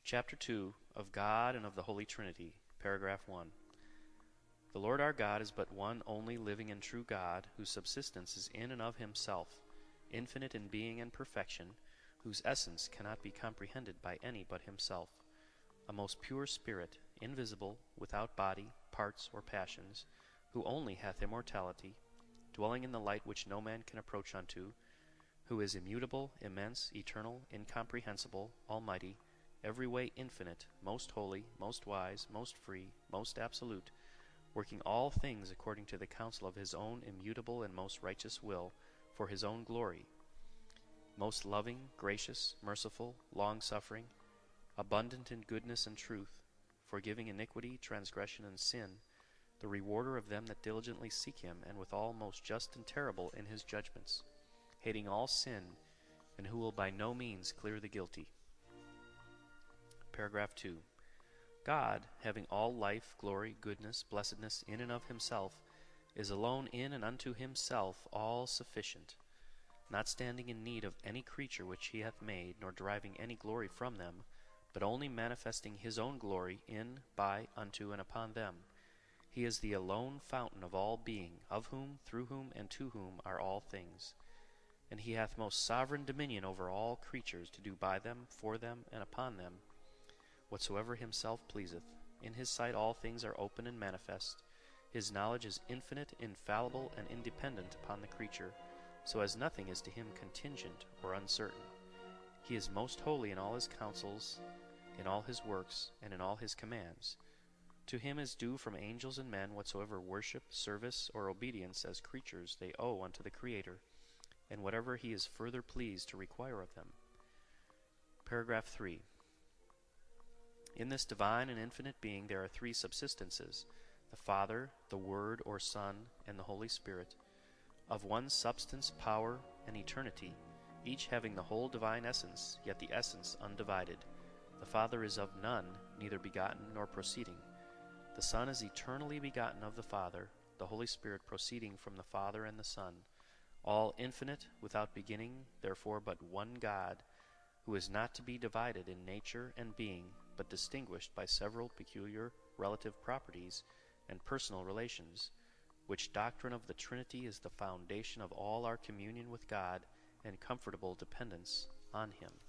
Chapter 2 of God and of the Holy Trinity, paragraph 1. The Lord our God is but one only living and true God, whose subsistence is in and of himself, infinite in being and perfection, whose essence cannot be comprehended by any but himself, a most pure spirit, invisible, without body, parts, or passions, who only hath immortality, dwelling in the light which no man can approach unto, who is immutable, immense, eternal, incomprehensible, almighty, every way infinite, most holy, most wise, most free, most absolute, working all things according to the counsel of his own immutable and most righteous will, for his own glory, most loving, gracious, merciful, long-suffering, abundant in goodness and truth, forgiving iniquity, transgression, and sin, the rewarder of them that diligently seek him, and withal most just and terrible in his judgments, hating all sin, and who will by no means clear the guilty. Paragraph 2. God, having all life, glory, goodness, blessedness in and of himself, is alone in and unto himself all sufficient, not standing in need of any creature which he hath made, nor deriving any glory from them, but only manifesting his own glory in, by, unto, and upon them. He is the alone fountain of all being, of whom, through whom, and to whom are all things. And he hath most sovereign dominion over all creatures, to do by them, for them, and upon them, whatsoever himself pleaseth. In his sight all things are open and manifest. His knowledge is infinite, infallible, and independent upon the creature, so as nothing is to him contingent or uncertain. He is most holy in all his counsels, in all his works, and in all his commands. To him is due from angels and men whatsoever worship, service, or obedience as creatures they owe unto the Creator, and whatever he is further pleased to require of them. Paragraph 3. In this divine and infinite being there are three subsistences, the Father, the Word or Son, and the Holy Spirit, of one substance, power, and eternity, each having the whole divine essence, yet the essence undivided. The Father is of none, neither begotten nor proceeding. The Son is eternally begotten of the Father, the Holy Spirit proceeding from the Father and the Son, all infinite, without beginning, therefore but one God, who is not to be divided in nature and being, but distinguished by several peculiar relative properties and personal relations, which doctrine of the Trinity is the foundation of all our communion with God and comfortable dependence on him.